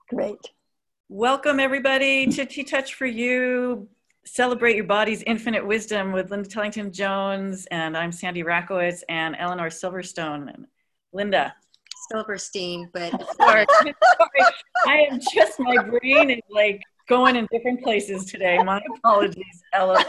Great. Welcome, everybody, to Tea Touch for You. Celebrate your body's infinite wisdom with Linda Tellington Jones, and I'm Sandy Rakowitz and Eleanor Silverstone. And Linda. Silverstein, but sorry. I am just, my brain is like going in different places today. My apologies, Ella.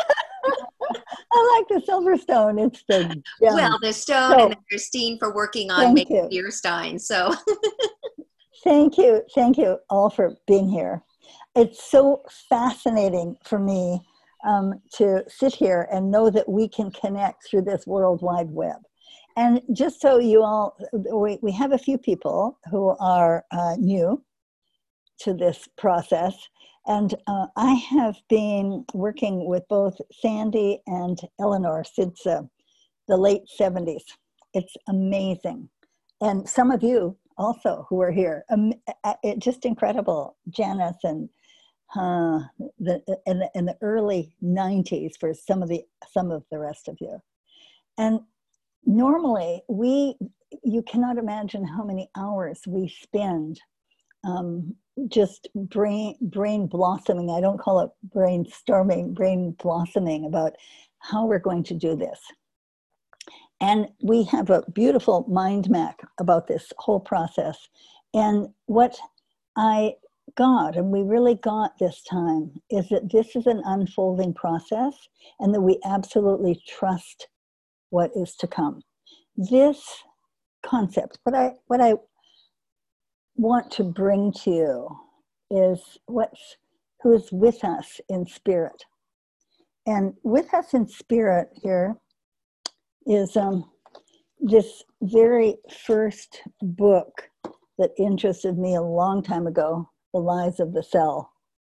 I like the Silverstone. It's the gem. Well, there's Stone and there's Steen for working on making beer stein. So Thank you all for being here. It's so fascinating for me to sit here and know that we can connect through this World Wide Web. And just so you all, we have a few people who are new to this process. And I have been working with both Sandy and Eleanor since the late 70s. It's amazing. And some of you also who are here, just incredible. Janice and in the early 90s for some of the rest of you. And normally you cannot imagine how many hours we spend just brain blossoming. I don't call it brainstorming, brain blossoming about how we're going to do this. And we have a beautiful mind map about this whole process. And what I got, and we really got this time, is that this is an unfolding process and that we absolutely trust what is to come. This concept, what I want to bring to you is who is with us in spirit. And with us in spirit here is this very first book that interested me a long time ago, The Lies of the Cell,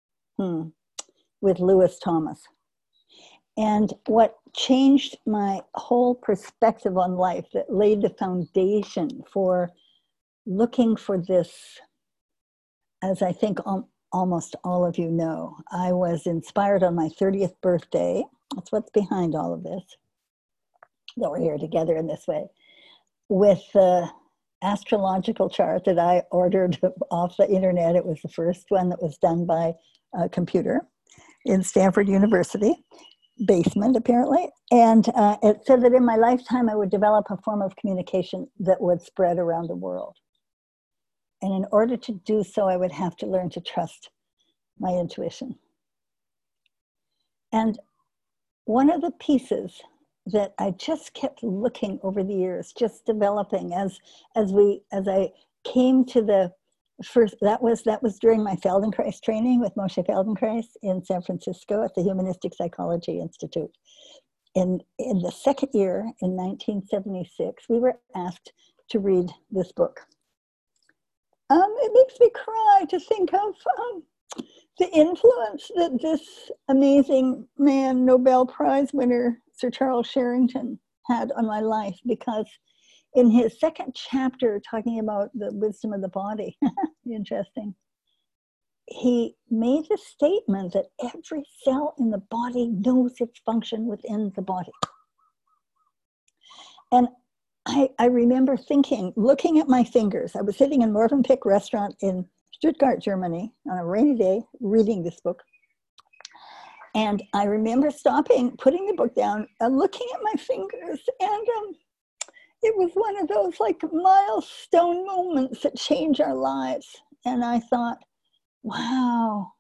with Lewis Thomas. And what changed my whole perspective on life, that laid the foundation for looking for this, as I think almost all of you know, I was inspired on my 30th birthday. That's what's behind all of this, that we're here together in this way, with the astrological chart that I ordered off the internet. It was the first one that was done by a computer in Stanford University basement, apparently. And it said that in my lifetime, I would develop a form of communication that would spread around the world. And in order to do so, I would have to learn to trust my intuition. And one of the pieces that I just kept looking over the years, just developing as I came to the first, that was during my Feldenkrais training with Moshe Feldenkrais in San Francisco at the Humanistic Psychology Institute. In the second year, in 1976, we were asked to read this book. It makes me cry to think of the influence that this amazing man, Nobel Prize winner, Sir Charles Sherrington, had on my life, because in his second chapter, talking about the wisdom of the body, interesting, he made the statement that every cell in the body knows its function within the body. And I remember thinking, looking at my fingers, I was sitting in Movenpick restaurant in Stuttgart, Germany, on a rainy day, reading this book. And I remember stopping, putting the book down, and looking at my fingers, and it was one of those like milestone moments that change our lives. And I thought, wow.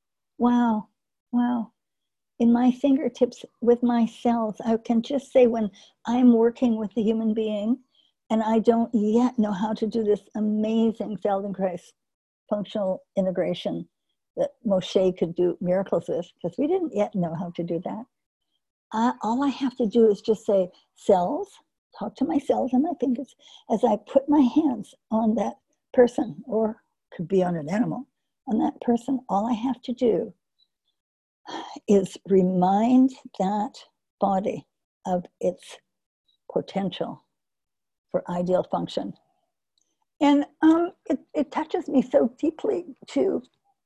In my fingertips with my cells, I can just say when I'm working with the human being and I don't yet know how to do this amazing Feldenkrais functional integration that Moshe could do miracles with, because we didn't yet know how to do that. All I have to do is just say, cells, talk to my cells and my fingers as I put my hands on that person, or could be on an animal, on that person. All I have to do is remind that body of its potential for ideal function. And it touches me so deeply to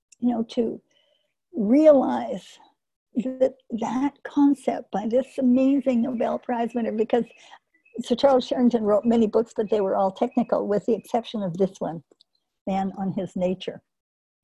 realize that concept by this amazing Nobel Prize winner, because Sir Charles Sherrington wrote many books, but they were all technical, with the exception of this one, Man on His Nature.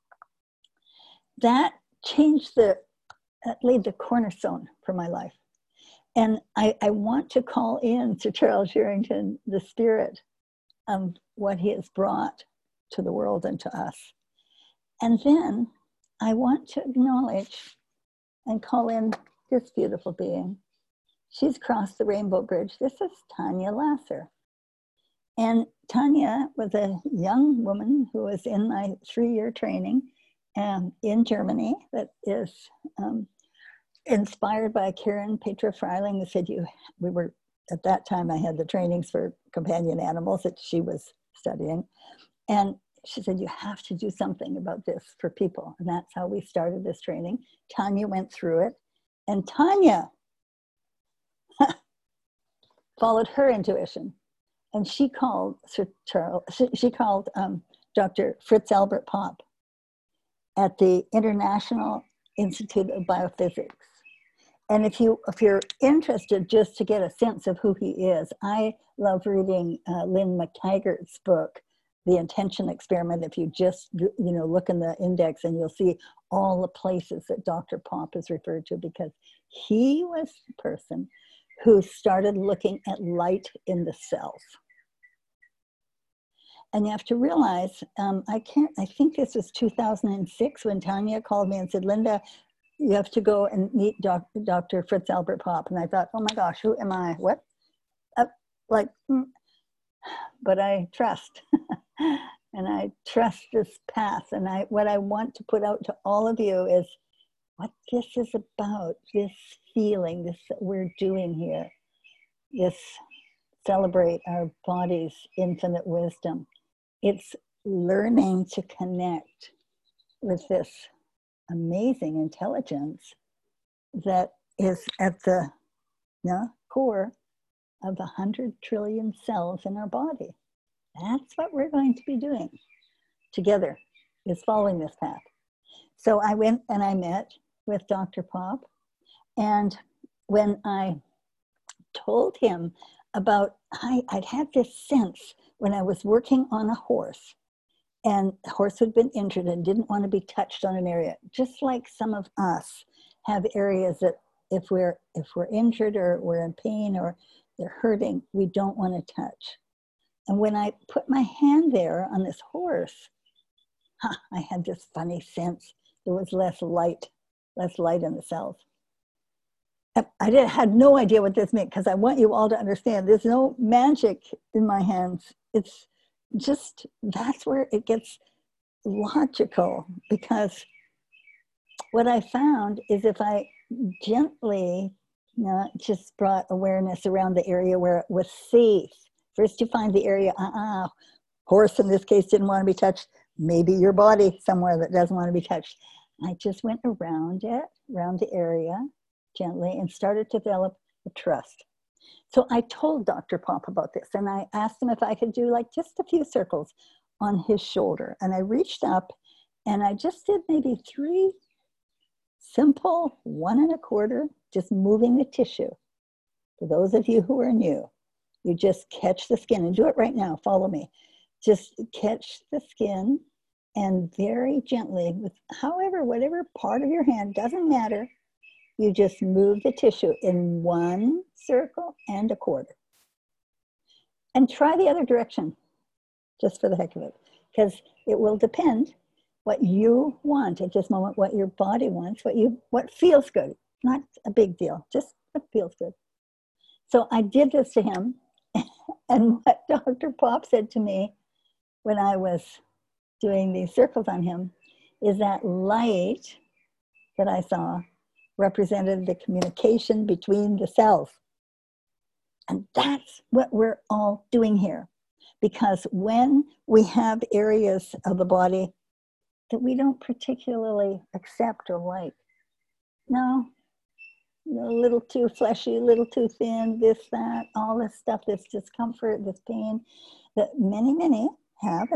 that changed that laid the cornerstone for my life. And I want to call in to Charles Sherrington the spirit of what he has brought to the world and to us. And then I want to acknowledge and call in this beautiful being. She's crossed the Rainbow Bridge. This is Tanya Lasser. And Tanya was a young woman who was in my 3-year training in Germany that is inspired by Karen Petra Freiling, who said we were, at that time I had the trainings for companion animals that she was studying. And she said, you have to do something about this for people. And that's how we started this training. Tanya went through it. And Tanya followed her intuition. And she called Dr. Fritz Albert Popp at the International Institute of Biophysics. And if you're interested just to get a sense of who he is, I love reading Lynn McTaggart's book, The Intention Experiment. If you just look in the index, and you'll see all the places that Dr. Popp is referred to, because he was the person who started looking at light in the cells. And you have to realize, I think this was 2006 when Tanya called me and said, Linda, you have to go and meet Dr. Fritz Albert Popp. And I thought, oh my gosh, who am I? What? But I trust. And I trust this path. And what I want to put out to all of you is what this is about, this feeling, this that we're doing here, this celebrate our body's infinite wisdom. It's learning to connect with this amazing intelligence that is at the core of 100 trillion cells in our body. That's what we're going to be doing together, is following this path. So I went and I met with Dr. Popp. And when I told him about, I'd had this sense when I was working on a horse, and the horse had been injured and didn't want to be touched on an area, just like some of us have areas that if we're injured or we're in pain or they're hurting, we don't want to touch. And when I put my hand there on this horse, I had this funny sense. There was less light in the cells. I had no idea what this meant, because I want you all to understand there's no magic in my hands. It's just, that's where it gets logical, because what I found is if I gently just brought awareness around the area where it was safe. First you find the area, horse in this case didn't want to be touched, maybe your body somewhere that doesn't want to be touched. I just went around the area gently and started to develop the trust. So I told Dr. Popp about this, and I asked him if I could do like just a few circles on his shoulder. And I reached up and I just did maybe 3 simple 1 1/4, just moving the tissue. For those of you who are new, you just catch the skin, and do it right now, follow me. Just catch the skin and very gently, with whatever part of your hand, doesn't matter, you just move the tissue in 1 circle and 1/4. And try the other direction, just for the heck of it, because it will depend what you want at this moment, what your body wants, what feels good. Not a big deal, just what feels good. So I did this to him, and what Dr. Popp said to me when I was doing these circles on him is that light that I saw represented the communication between the cells. And that's what we're all doing here. Because when we have areas of the body that we don't particularly accept or like, no, a little too fleshy, a little too thin, this, that, all this stuff, this discomfort, this pain that many have,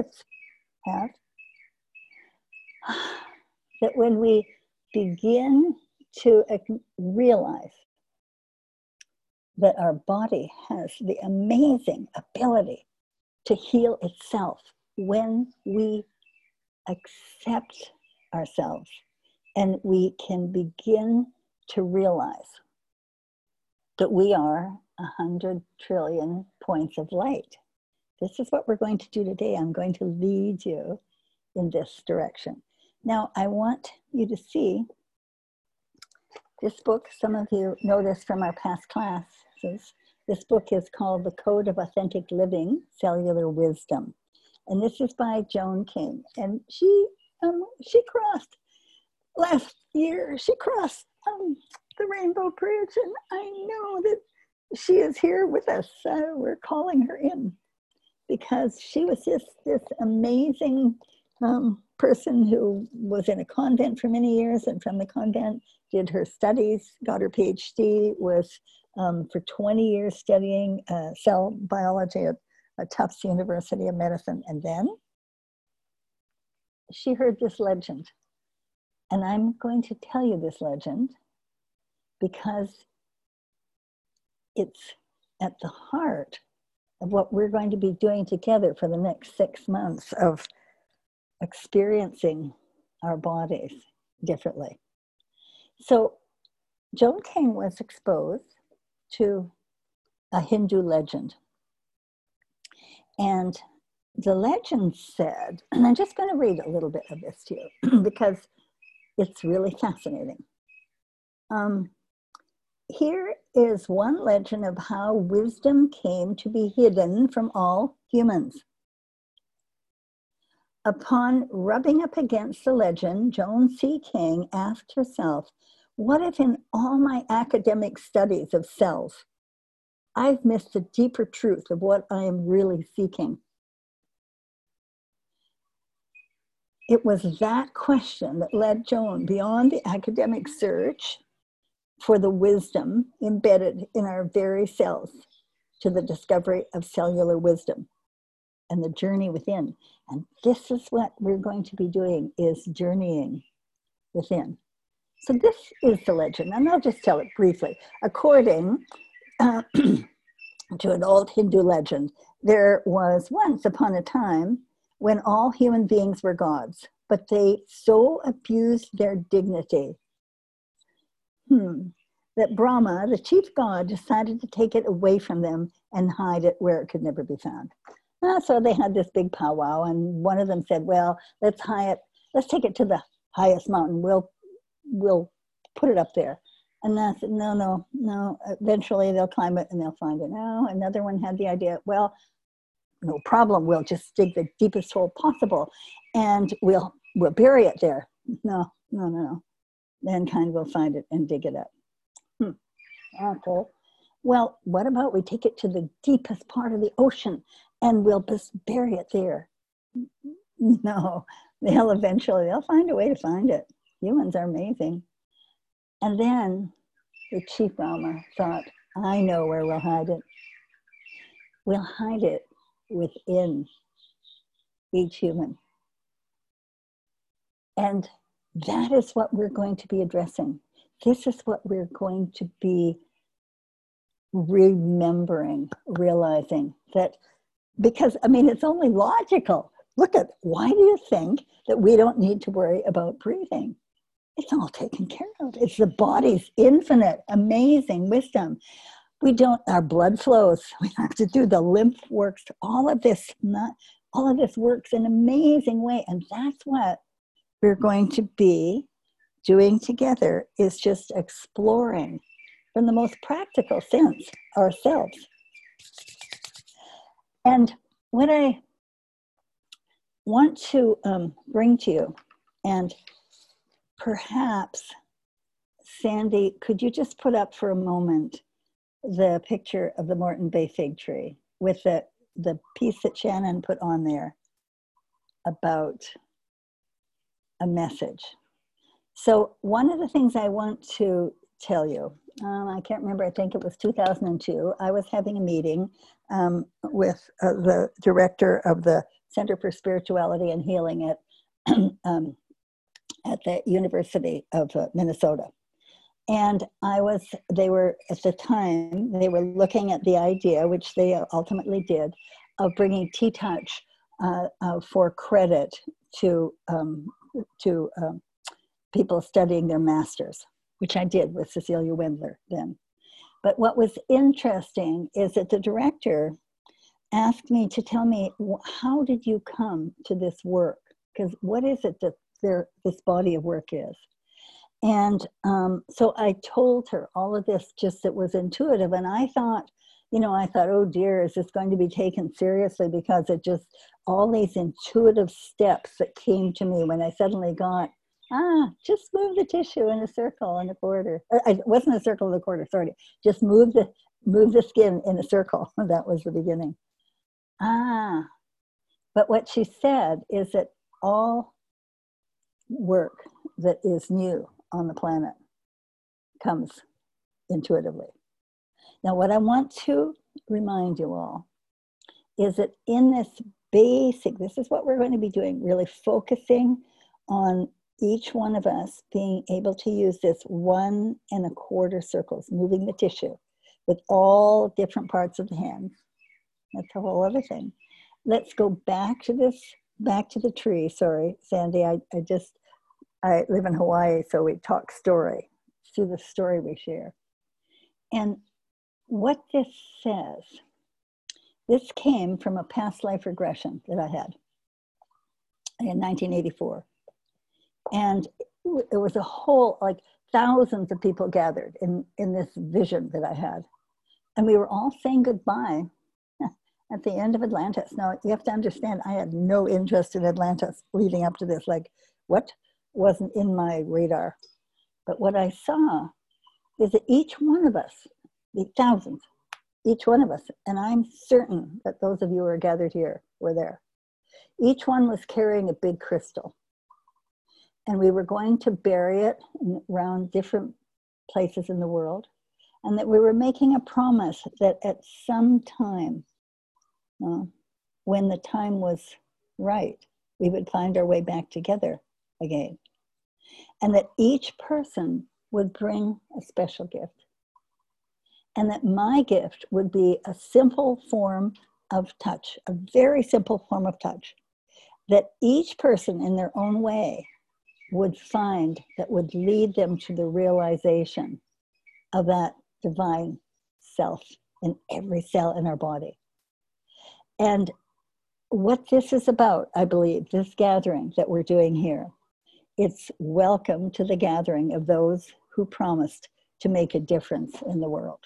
that when we begin to realize that our body has the amazing ability to heal itself when we accept ourselves and we can begin to realize that we are 100 trillion points of light. This is what we're going to do today. I'm going to lead you in this direction. Now, I want you to see this book. Some of you know this from our past classes. This book is called The Code of Authentic Living, Cellular Wisdom. And this is by Joan King. And she crossed, last year, she crossed the Rainbow Bridge. And I know that she is here with us. We're calling her in because she was just this amazing person who was in a convent for many years, and from the convent did her studies, got her PhD, was for 20 years studying cell biology at Tufts University of Medicine. And then she heard this legend. And I'm going to tell you this legend because it's at the heart of what we're going to be doing together for the next 6 months of experiencing our bodies differently. So Joan King was exposed to a Hindu legend. And the legend said, and I'm just going to read a little bit of this to you because it's really fascinating. Here is one legend of how wisdom came to be hidden from all humans. Upon rubbing up against the legend, Joan C. King asked herself, what if in all my academic studies of cells, I've missed the deeper truth of what I am really seeking? It was that question that led Joan beyond the academic search for the wisdom embedded in our very cells to the discovery of cellular wisdom and the journey within. And this is what we're going to be doing, is journeying within. So this is the legend, and I'll just tell it briefly. According to an old Hindu legend, there was once upon a time when all human beings were gods, but they so abused their dignity that Brahma, the chief god, decided to take it away from them and hide it where it could never be found. So they had this big powwow, and one of them said, well, let's take it to the highest mountain. We'll put it up there. And I said, no. Eventually they'll climb it and they'll find it. No, another one had the idea, well, no problem. We'll just dig the deepest hole possible and we'll bury it there. No. Mankind will find it and dig it up. Okay. Well, what about we take it to the deepest part of the ocean and we'll just bury it there? No, they'll find a way to find it. Humans are amazing. And then the chief Brahma thought, I know where we'll hide it. We'll hide it within each human. And that is what we're going to be addressing. This is what we're going to be remembering, realizing that, because, it's only logical. Look at, why do you think that we don't need to worry about breathing? It's all taken care of. It's the body's infinite, amazing wisdom. Our blood flows. We have to do the lymph works. All of this works in an amazing way. And that's what we're going to be doing together, is just exploring from the most practical sense ourselves. And what I want to bring to you, and perhaps, Sandy, could you just put up for a moment the picture of the Moreton Bay fig tree with the piece that Shannon put on there about a message. So one of the things I want to tell you, I can't remember, I think it was 2002, I was having a meeting with the director of the Center for Spirituality and Healing at the University of Minnesota. And they were looking at the idea, which they ultimately did, of bringing T-Touch for credit to people studying their masters, which I did with Cecilia Wendler then. But what was interesting is that the director asked me to tell me, how did you come to this work? Because what is it that this body of work is? And so I told her all of this, just that was intuitive. And I thought, oh dear, is this going to be taken seriously? Because it just, all these intuitive steps that came to me when I suddenly got, just move the tissue in a circle in a quarter. It wasn't a circle in a quarter, sorry. Just move the skin in a circle. That was the beginning. But what she said is that all work that is new on the planet comes intuitively. Now, what I want to remind you all is that in this this is what we're going to be doing, really focusing on each one of us being able to use this 1 1/4 circles, moving the tissue with all different parts of the hand. That's a whole other thing. Let's go back to the tree. Sorry, Sandy, I live in Hawaii, so we talk story. Through the story we share. And what this says, this came from a past life regression that I had in 1984. And it was a whole, like thousands of people gathered in this vision that I had. And we were all saying goodbye at the end of Atlantis. Now, you have to understand, I had no interest in Atlantis leading up to this. Like, what wasn't in my radar? But what I saw is that each one of us, the thousands, each one of us, and I'm certain that those of you who are gathered here were there, each one was carrying a big crystal. And we were going to bury it around different places in the world. And that we were making a promise that at some time, when the time was right, we would find our way back together again. And that each person would bring a special gift. And that my gift would be a simple form of touch, a very simple form of touch, that each person in their own way would find that would lead them to the realization of that divine self in every cell in our body. And what this is about, I believe, this gathering that we're doing here, it's welcome to the gathering of those who promised to make a difference in the world.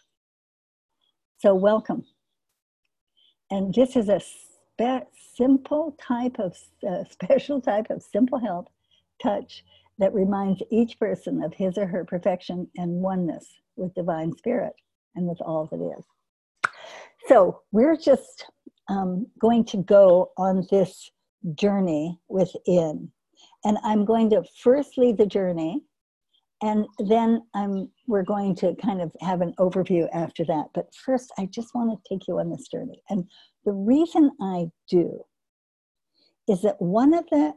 So welcome. And this is a simple type of, special type of simple health touch that reminds each person of his or her perfection and oneness with divine spirit and with all that is. So we're just going to go on this journey within. And I'm going to first lead the journey, and then we're going to kind of have an overview after that. But first, I just want to take you on this journey. And the reason I do is that one of the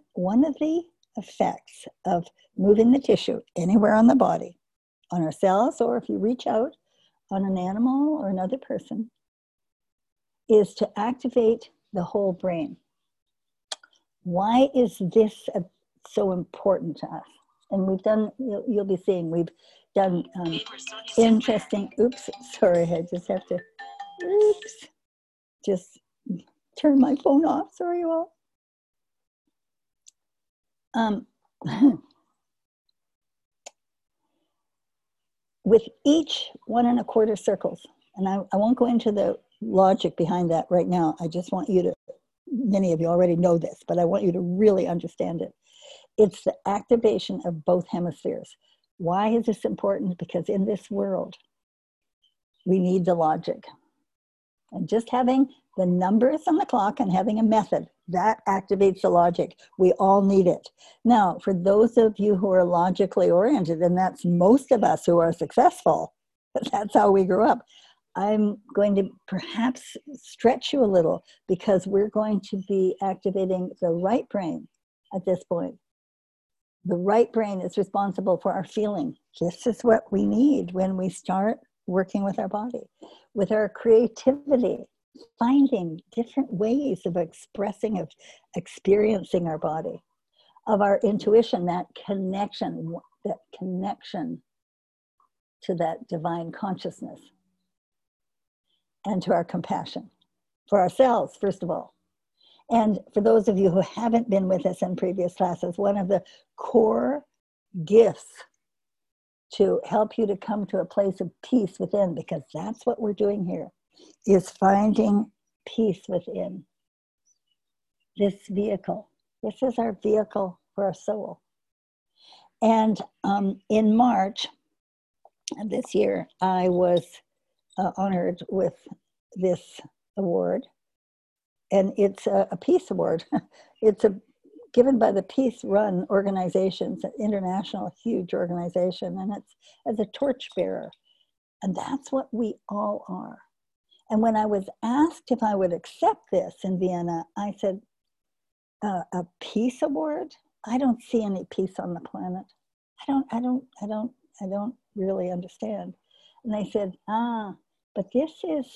effects of moving the tissue anywhere on the body, on our cells, or if you reach out on an animal or another person, is to activate the whole brain. Why is this so important to us? And we've done, you'll be seeing, we've done interesting, oops, sorry, I just have to, just turn my phone off, sorry you all. With each 1 1/4 circles, and I won't go into the logic behind that right now. I just want you to, many of you already know this, but I want you to really understand it. It's the activation of both hemispheres. Why is this important? Because in this world, we need the logic. And just having the numbers on the clock and having a method, that activates the logic. We all need it. Now, for those of you who are logically oriented, and that's most of us who are successful, that's how we grew up, I'm going to perhaps stretch you a little, because we're going to be activating the right brain at this point. The right brain is responsible for our feeling. This is what we need when we start working with our body, with our creativity, finding different ways of expressing, of experiencing our body. of our intuition, that connection to that divine consciousness, and to our compassion for ourselves, first of all. And for those of you who haven't been with us in previous classes, one of the core gifts to help you to come to a place of peace within, because that's what we're doing here, is finding peace within. This vehicle. This is our vehicle for our soul. And in March of this year, I was honored with this award. And it's a peace award. It's given by the Peace Run organization. It's an international, huge organization. And it's as a torchbearer. And that's what we all are. And when I was asked if I would accept this in Vienna, I said, a peace award? I don't see any peace on the planet. I don't really understand. And they said, but this is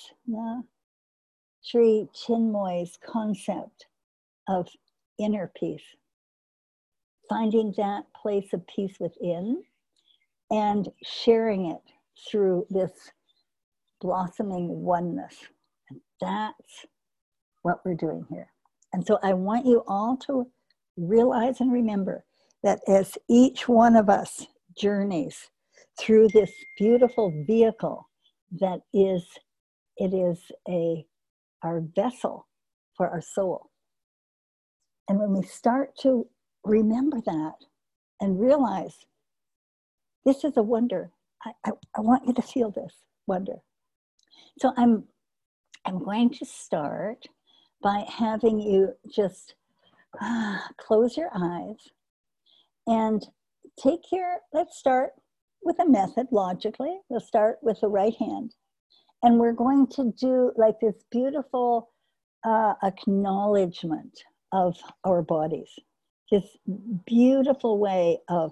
Sri Chinmoy's concept of inner peace. Finding that place of peace within and sharing it through this blossoming oneness. And that's what we're doing here. And so I want you all to realize and remember that as each one of us journeys through this beautiful vehicle that is, it is our vessel for our soul. And when we start to remember that and realize this is a wonder, I want you to feel this wonder. So I'm going to start by having you just close your eyes and let's start with a method logically. We'll start with the right hand. And we're going to do like this beautiful acknowledgement of our bodies. This beautiful way of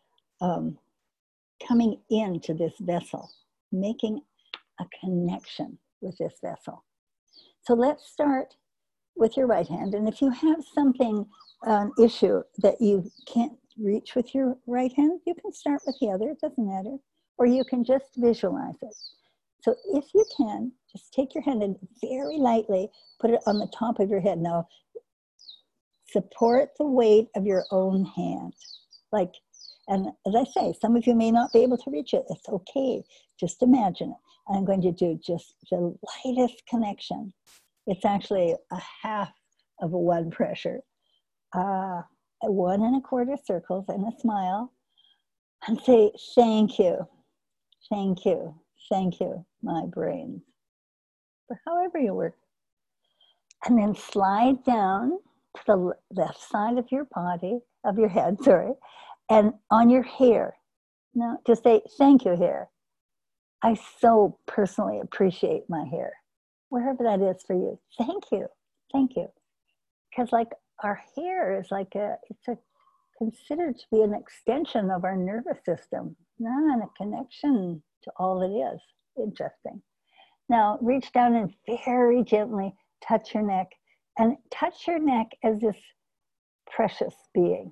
coming into this vessel, making a connection with this vessel. So let's start with your right hand. And if you have something, an issue that you can't reach with your right hand, you can start with the other, it doesn't matter. Or you can just visualize it. So if you can, just take your hand and very lightly put it on the top of your head. Now, support the weight of your own hand. And as I say, some of you may not be able to reach it. It's okay. Just imagine it. And I'm going to do just the lightest connection. It's actually a half of a one pressure. 1 1/4 circles and a smile. And say, thank you, thank you, thank you, my brain, for however you work. And then slide down to the left side of your body, of your head, sorry, and on your hair. Now, just say, thank you, hair. I so personally appreciate my hair, wherever that is for you. Thank you, thank you. Because like our hair is like it's considered to be an extension of our nervous system, and a connection to all it is. Interesting. Now reach down and very gently touch your neck, and touch your neck as this precious being.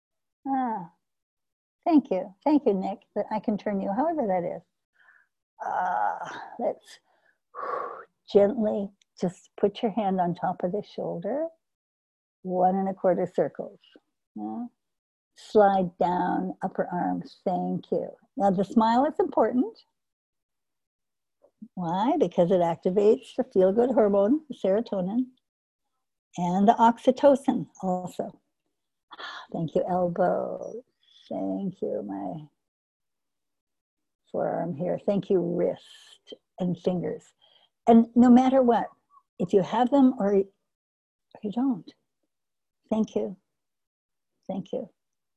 Thank you, Nick, that I can turn you, however that is. Let's gently just put your hand on top of the shoulder, 1 1/4 circles. Slide down, upper arms, thank you. Now the smile is important. Why? Because it activates the feel-good hormone, the serotonin, and the oxytocin also. Thank you, elbow. Thank you, my forearm here. Thank you, wrist and fingers. And no matter what, if you have them or you don't, thank you. Thank you.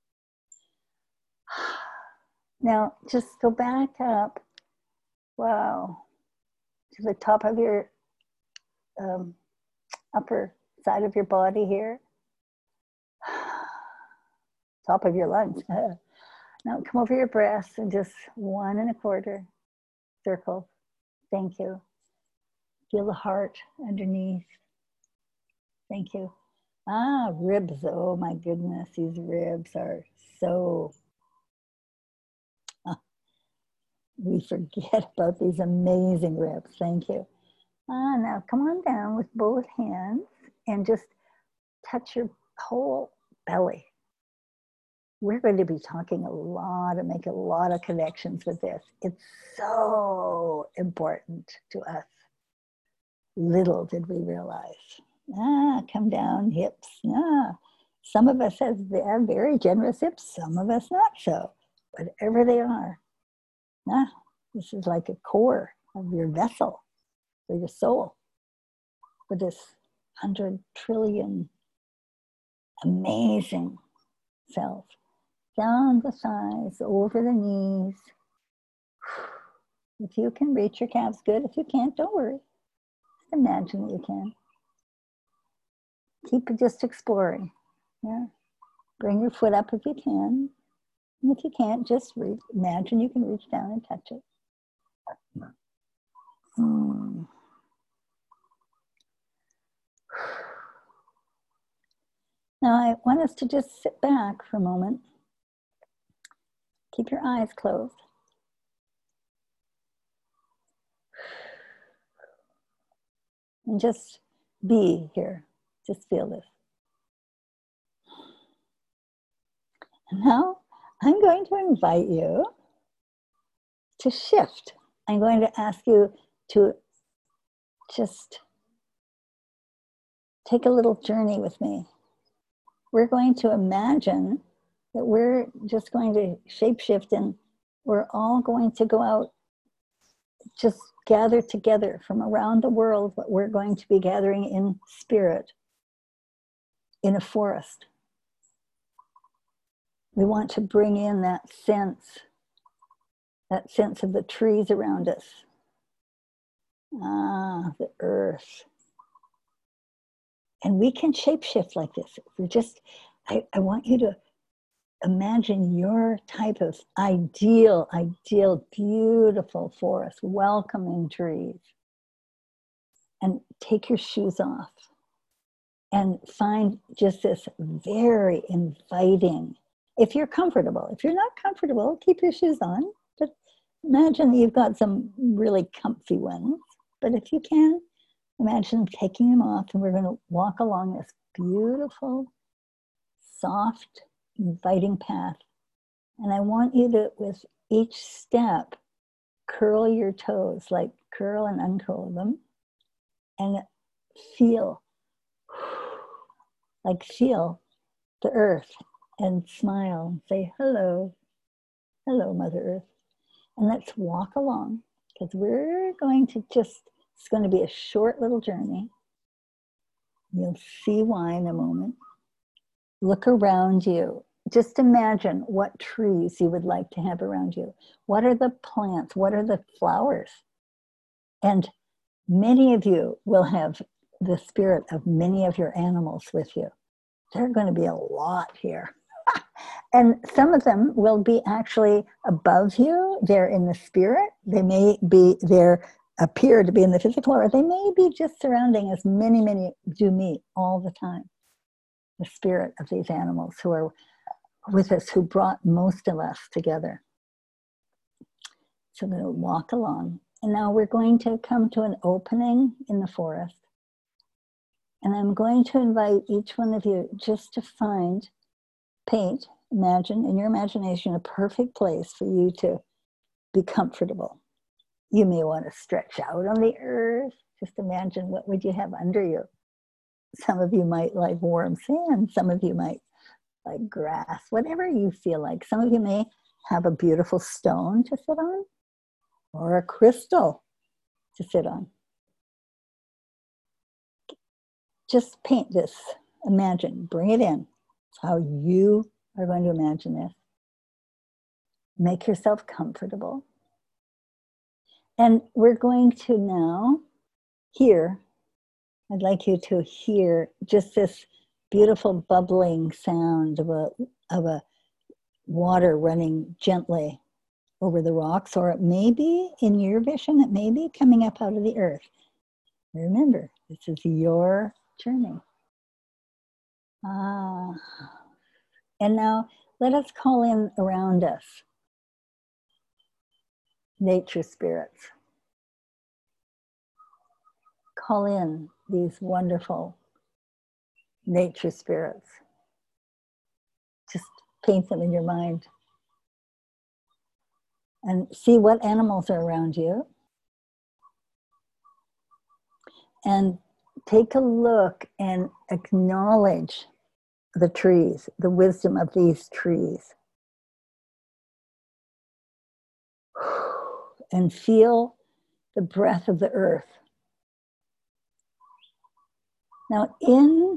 Now, just go back up, wow, to the top of your upper side of your body here. Top of your lungs. Now come over your breast and just 1 1/4 circle. Thank you. Feel the heart underneath. Thank you. Ah, ribs. Oh my goodness, these ribs are so, we forget about these amazing ribs. Thank you. Now come on down with both hands and just touch your whole belly. We're going to be talking a lot and make a lot of connections with this. It's so important to us. Little did we realize. Come down, hips. Some of us have very generous hips, some of us not so. Whatever they are. This is like a core of your vessel for your soul, for this 100 trillion amazing cells. Down the thighs, over the knees. If you can reach your calves, good. If you can't, don't worry. Just imagine that you can. Keep just exploring. Yeah. Bring your foot up if you can. And if you can't, just imagine you can reach down and touch it. Now I want us to just sit back for a moment. Keep your eyes closed. And just be here. Just feel this. And now I'm going to invite you to shift. I'm going to ask you to just take a little journey with me. We're going to imagine that we're just going to shapeshift and we're all going to go out, just gather together from around the world, but we're going to be gathering in spirit in a forest. We want to bring in that sense of the trees around us. The earth. And we can shapeshift like this. We're just, I want you to imagine your type of ideal, beautiful forest, welcoming trees. And take your shoes off. And find just this very inviting. If you're comfortable. If you're not comfortable, keep your shoes on. But imagine you've got some really comfy ones. But if you can, imagine taking them off, and we're going to walk along this beautiful, soft, inviting path. And I want you to, with each step, curl your toes, like curl and uncurl them, and feel the earth, and smile, and say, hello, Mother Earth. And let's walk along, because we're going to it's going to be a short little journey. You'll see why in a moment. Look around you. Just imagine what trees you would like to have around you. What are the plants? What are the flowers? And many of you will have the spirit of many of your animals with you. There are going to be a lot here. And some of them will be actually above you. They're in the spirit. They may be there, appear to be in the physical, or they may be just surrounding, as many do me all the time. The spirit of these animals who are with us, who brought most of us together. So we're going to walk along. And now we're going to come to an opening in the forest. And I'm going to invite each one of you just to paint, imagine in your imagination a perfect place for you to be comfortable. You may want to stretch out on the earth. Just imagine, what would you have under you? Some of you might like warm sand. Some of you might like grass, whatever you feel like. Some of you may have a beautiful stone to sit on, or a crystal to sit on. Just paint this. Imagine, bring it in. It's how you are going to imagine this. Make yourself comfortable. And we're going to now I'd like you to hear just this beautiful bubbling sound of a water running gently over the rocks, or it may be, in your vision, it may be coming up out of the earth. Remember, this is your journey. Ah. And now let us call in around us nature spirits. Call in these wonderful nature spirits. Just paint them in your mind. And see what animals are around you. And take a look and acknowledge the trees, the wisdom of these trees. And feel the breath of the earth. Now, in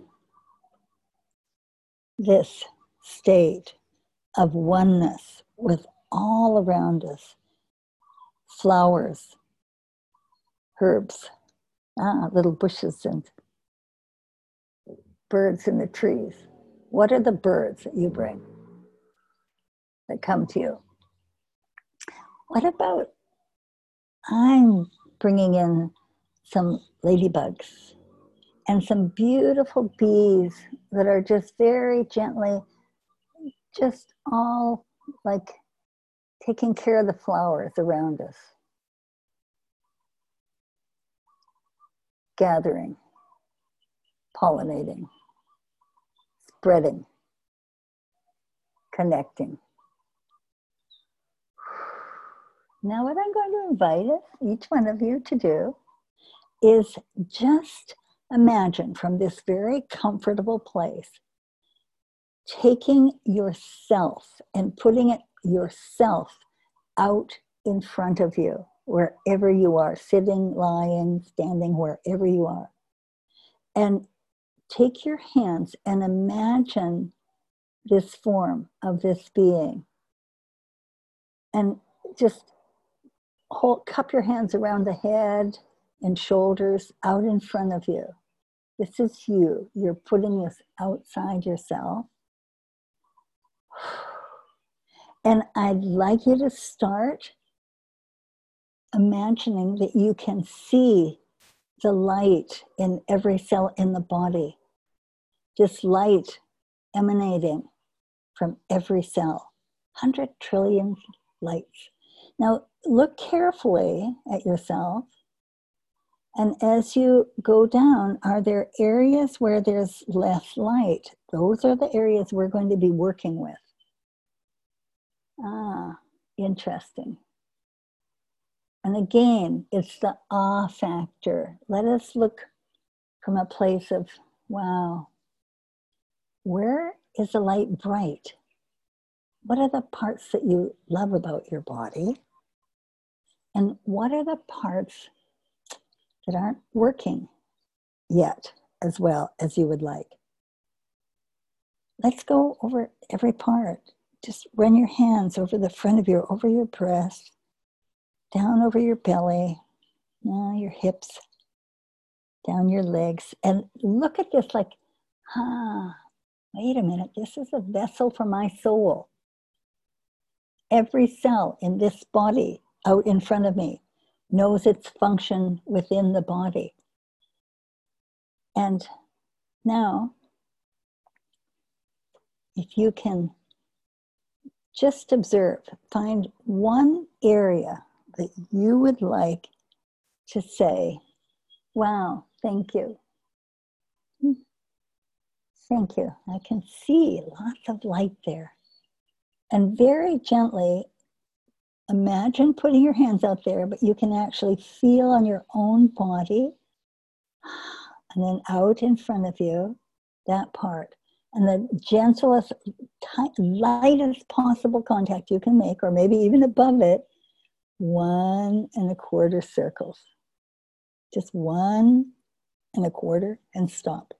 this state of oneness with all around us, flowers, herbs, little bushes and birds in the trees. What are the birds that you bring, that come to you? What about, I'm bringing in some ladybugs and some beautiful bees that are just very gently, just all like taking care of the flowers around us. Gathering, pollinating, spreading, connecting. Now what I'm going to invite each one of you to do is just imagine from this very comfortable place, taking yourself and putting it yourself out in front of you, wherever you are, sitting, lying, standing, wherever you are. And take your hands and imagine this form of this being. And just cup your hands around the head and shoulders out in front of you. This is you. You're putting this outside yourself. And I'd like you to start imagining that you can see the light in every cell in the body. This light emanating from every cell. 100 trillion lights. Now look carefully at yourself. And as you go down, are there areas where there's less light? Those are the areas we're going to be working with. Interesting. And again, it's the awe factor. Let us look from a place of, wow, where is the light bright? What are the parts that you love about your body? And what are the parts that aren't working yet as well as you would like? Let's go over every part. Just run your hands over the front of you, over your breast, down over your belly, your hips, down your legs, and look at this like, wait a minute, this is a vessel for my soul. Every cell in this body out in front of me knows its function within the body. And now, if you can just observe, find one area that you would like to say, wow, thank you. Thank you. I can see lots of light there. And very gently, imagine putting your hands out there, but you can actually feel on your own body, and then out in front of you, that part. And the gentlest, lightest possible contact you can make, or maybe even above it, 1 1/4 circles. Just 1 1/4 and stop.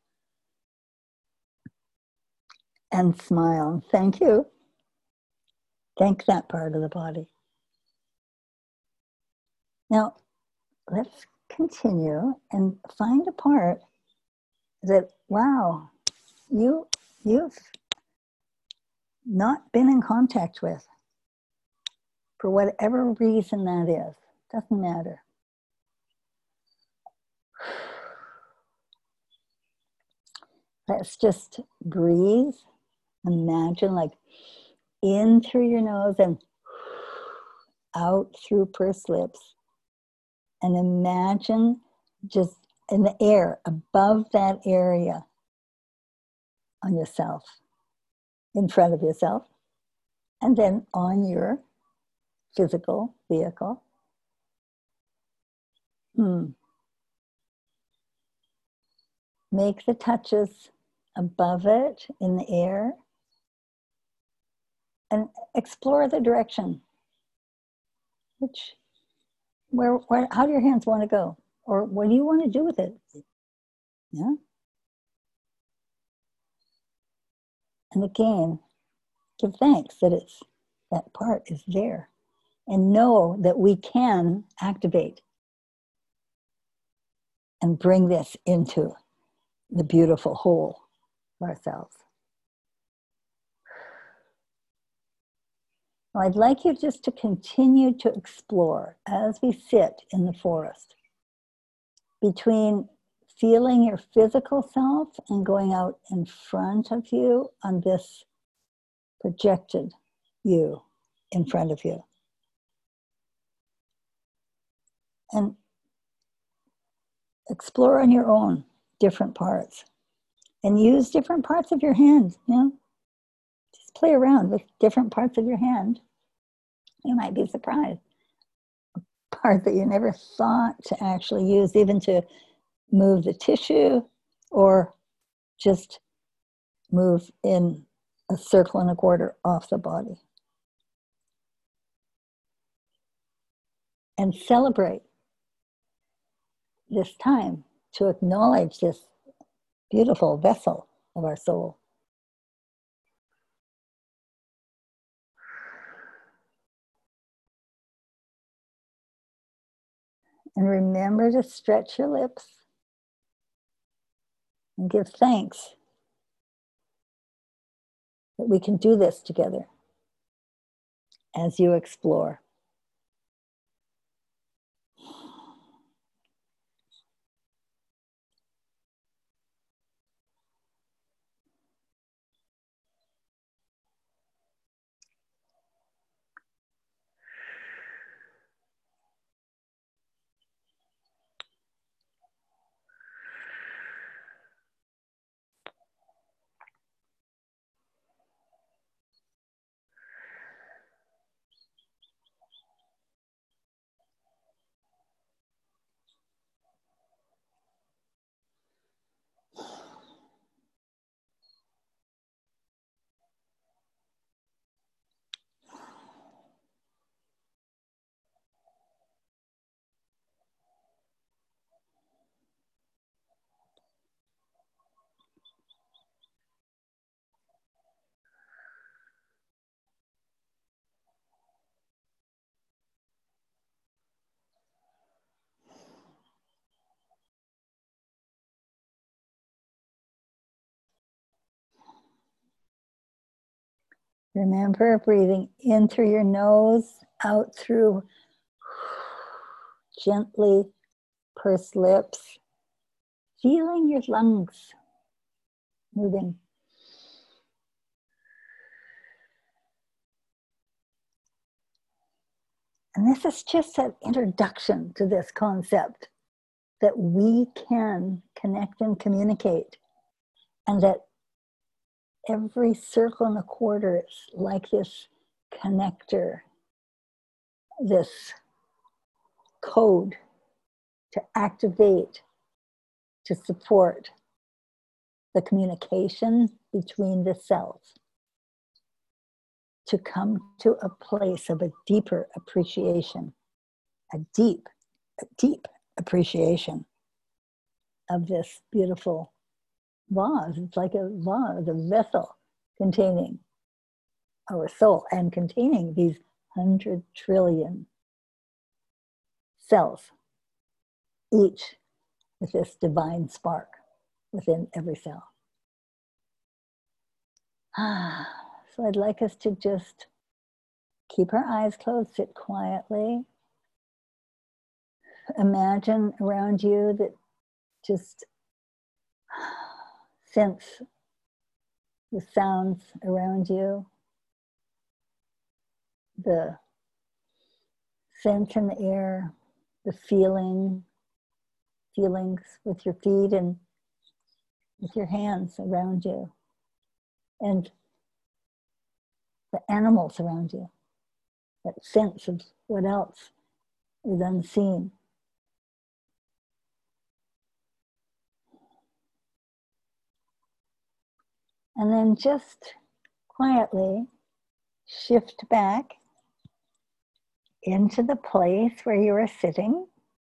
And smile. Thank you. Thank that part of the body. Now, let's continue and find a part that, wow, you've not been in contact with, for whatever reason that is. Doesn't matter. Let's just breathe. Imagine like in through your nose and out through pursed lips. And imagine just in the air above that area on yourself, in front of yourself, and then on your physical vehicle. Make the touches above it in the air and explore the direction. How do your hands want to go? Or what do you want to do with it? Yeah. And again, give thanks that that part is there. And know that we can activate and bring this into the beautiful whole of ourselves. Well, I'd like you just to continue to explore as we sit in the forest between feeling your physical self and going out in front of you on this projected you in front of you. And explore on your own different parts and use different parts of your hand. Just play around with different parts of your hand. You might be surprised. A part that you never thought to actually use, even to move the tissue or just move in a circle and a quarter off the body. And celebrate this time to acknowledge this beautiful vessel of our soul. And remember to stretch your lips and give thanks that we can do this together as you explore. Remember breathing in through your nose, out through gently pursed lips, feeling your lungs moving. And this is just an introduction to this concept that we can connect and communicate, and that every circle and a quarter is like this connector, this code to activate, to support the communication between the cells, to come to a place of a deeper appreciation, a deep appreciation of this beautiful vase. It's like a vase, a vessel containing our soul and containing these 100 trillion cells, each with this divine spark within every cell. So I'd like us to just keep our eyes closed, sit quietly. Imagine around you that just sense the sounds around you, the scent in the air, the feelings with your feet and with your hands around you, and the animals around you, that sense of what else is unseen. And then just quietly shift back into the place where you are sitting.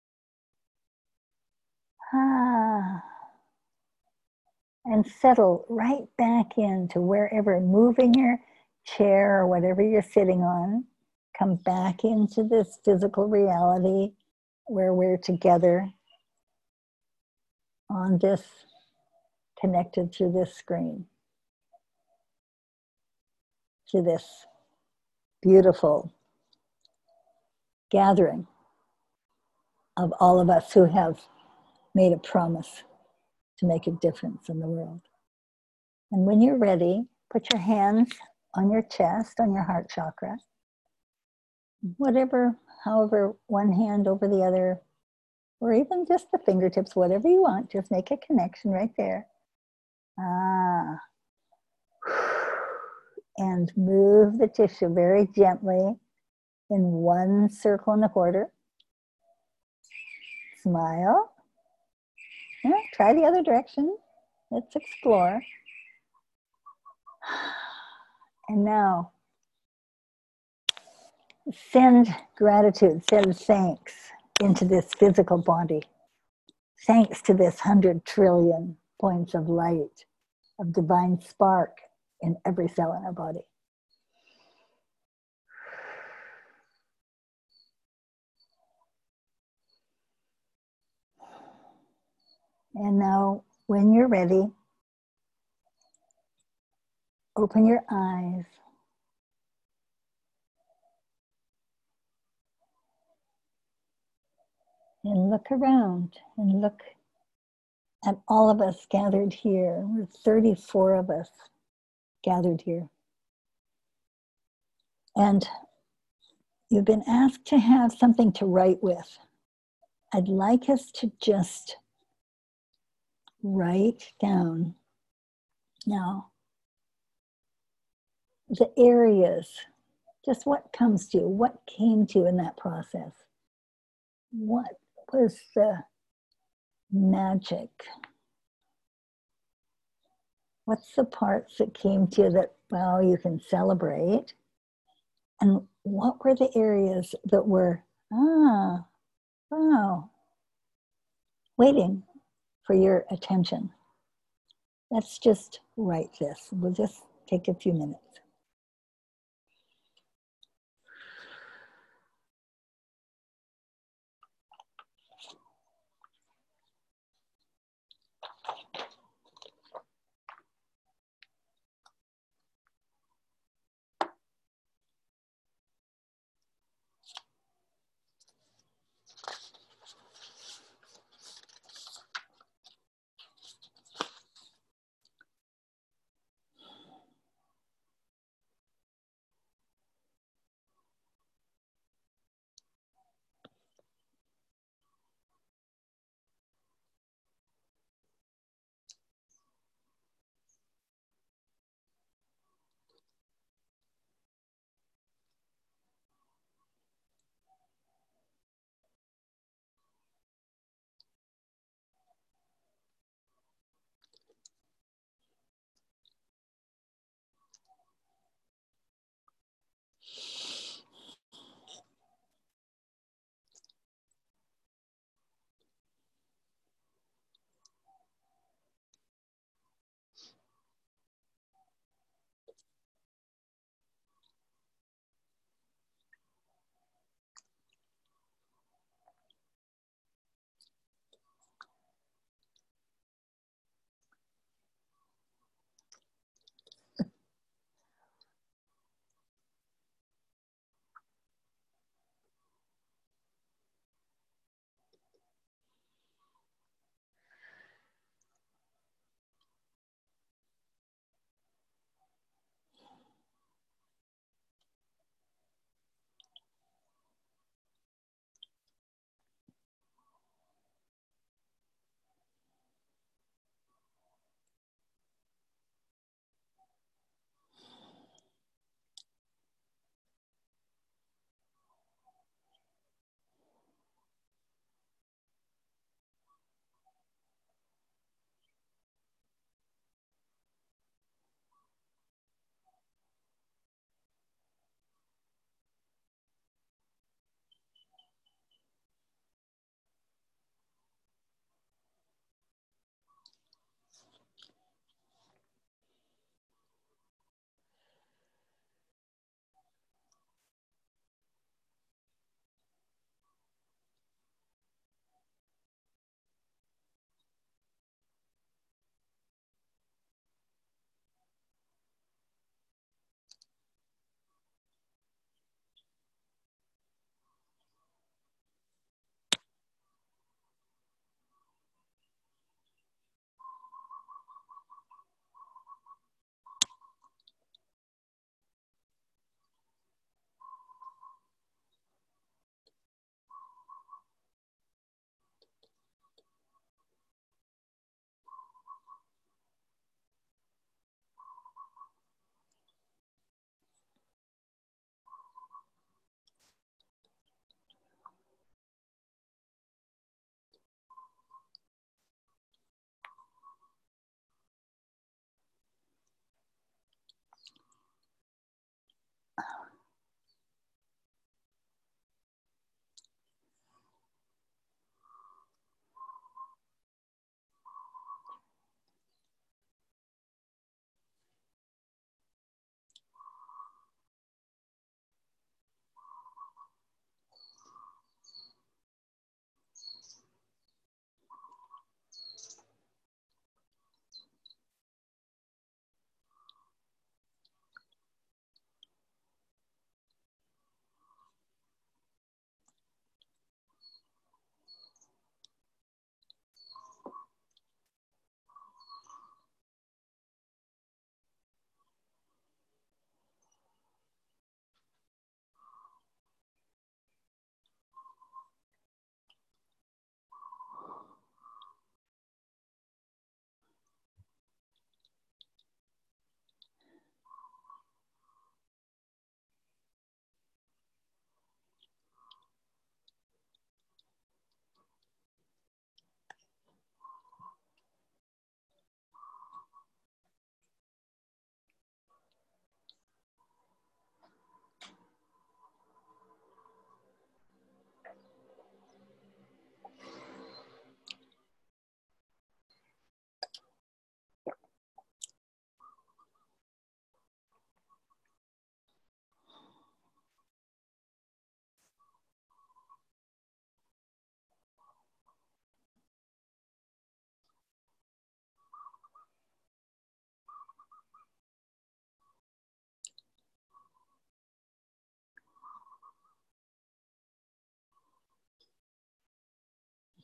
And settle right back into wherever, moving your chair or whatever you're sitting on. Come back into this physical reality where we're together on this, connected through this screen, to this beautiful gathering of all of us who have made a promise to make a difference in the world. And when you're ready, put your hands on your chest, on your heart chakra, whatever, however, one hand over the other, or even just the fingertips, whatever you want, just make a connection right there. And move the tissue very gently in one circle and a quarter. Smile. Yeah, try the other direction. Let's explore. And now, send gratitude, send thanks into this physical body. Thanks to this 100 trillion points of light, of divine spark in every cell in our body. And now, when you're ready, open your eyes. And look around and look at all of us gathered here. There's 34 of us gathered here. And you've been asked to have something to write with. I'd like us to just write down now the areas, just what comes to you, what came to you in that process. What was the magic? What's the parts that came to you that, well, you can celebrate? And what were the areas that were, wow, waiting for your attention? Let's just write this. We'll just take a few minutes.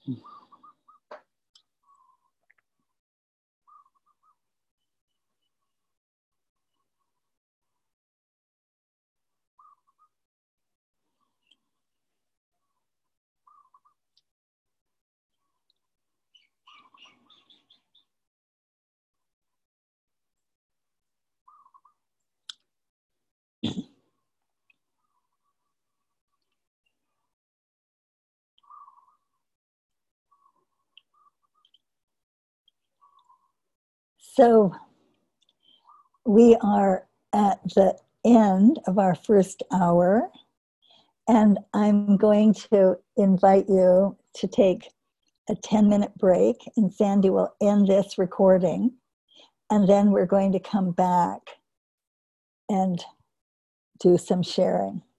So we are at the end of our first hour, and I'm going to invite you to take a 10-minute break, and Sandy will end this recording, and then we're going to come back and do some sharing.